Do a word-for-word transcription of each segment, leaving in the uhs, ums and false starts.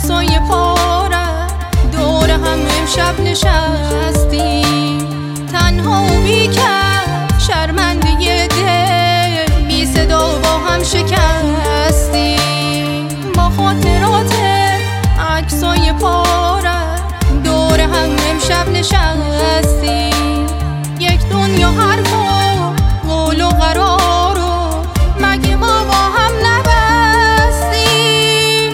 عکسای پاره دور هم امشب نشستیم، تنها و بیکس شرمنده دل بی صدا با هم شکستیم. با خاطرات عکسای پاره دور هم امشب نشستیم، یک دنیا حرف و قول و قرار و مگه ما با هم نبستیم؟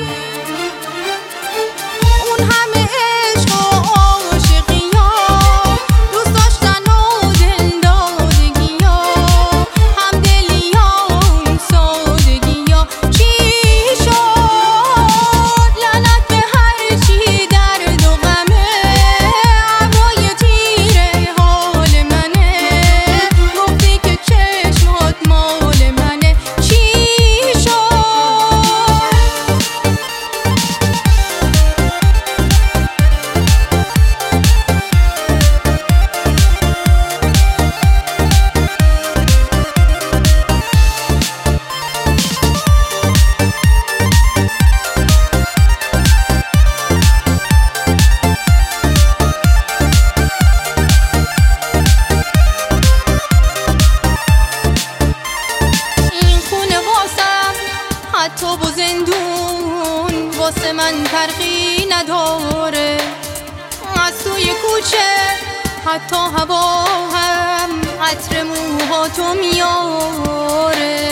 اون همه عشق و عاشقی ها، دوست داشتن و دلدادگی ها، همدلی ها اون سادگی ها، چی شد؟ لعنت به هر چی درد و غمه، ابرای تیره حال منه، گفتی که چشمات مال منه، چی شد؟ این خونه واسم حتی با زندون واسه من فرقی نداره، از توی کوچه حتی هوا هم عطر موهاتو میاره.